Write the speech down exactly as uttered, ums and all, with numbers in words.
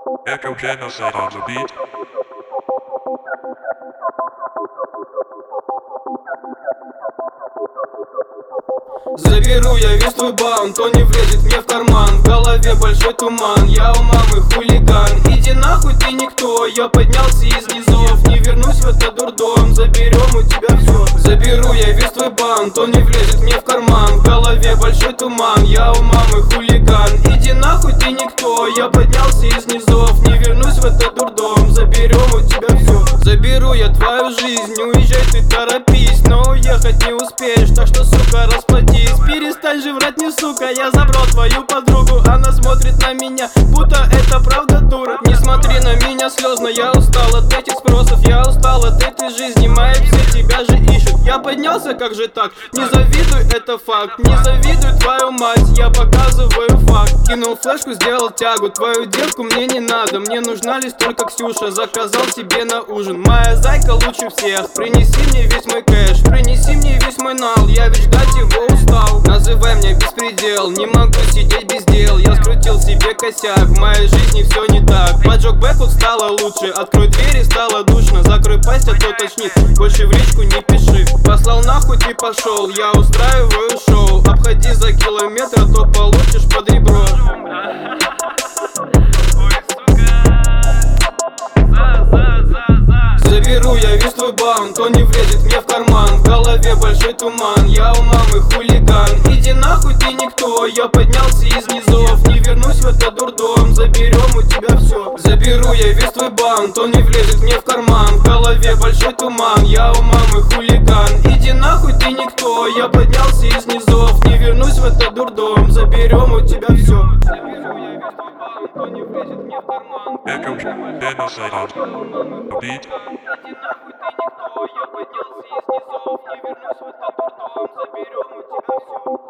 Echo Genocide on the beat. Заберу я весь твой баун, то не влезет мне в карман. В голове большой туман, я у мамы хулиган. Иди нахуй, ты никто, я поднялся из низов. Не вернусь в этот дурдом, заберем у тебя все. Заберу я весь твой баун, то не влезет мне в карман. В голове большой туман, я у мамы хулиган. Иди нахуй, ты никто, я поднялся из низов. Не вернусь в этот дурдом, заберем у тебя все. Заберу я твою жизнь, не уезжай ты, торопись. Но уехать не успеешь, так что, сука, расплатись. Перестань же врать, не сука, я забрал твою подругу. Она смотрит на меня, будто это правда дура. Не смотри на меня слезно, я устал от этих спросов. Я устал от этой жизни, мои все тебя же ищут. Я поднялся, как же так? Не завидуй, это факт. Не завидуй твою мать, я показываю факт. Кинул флешку, сделал тягу. Твою девку мне не надо, мне нужна лишь только Ксюша. Заказал тебе на ужин, моя зайка лучше всех. Принеси мне весь мой кэш, принеси мне весь мой нал. Я ведь ждать его устал. Называй меня беспредел, не могу сидеть без дел. Я скрутил себе косяк, в моей жизни все не так. Поджег бэкут, стало лучше, открой двери, стало душно. Закрой пасть, а то тошнит, больше в личку не пиши. Послал нахуй, ты пошел, я устраиваю шоу. Обходи за километр, а то получишь под ребро. Заберу я весь твой баун, то не влезет мне в карман. В голове большой туман, я у мамы хулиган. Иди нахуй, ты никто, я поднялся из низов. Не вернусь в этот дурдом, заберем у тебя все. Заберу я весь твой баун, то не влезет мне в карман. В голове большой туман, я у мамы хулиган. Иди нахуй, ты никто, я поднялся из низов. Не вернусь в этот дурдом, заберем у тебя все. Заберу я весь твой баун, то не влезет мне в карман. Echo Genocide on the beat. Иди нахуй, ты никто, я поднялся из низов. Не вернусь в этот дурдом, заберем у тебя все.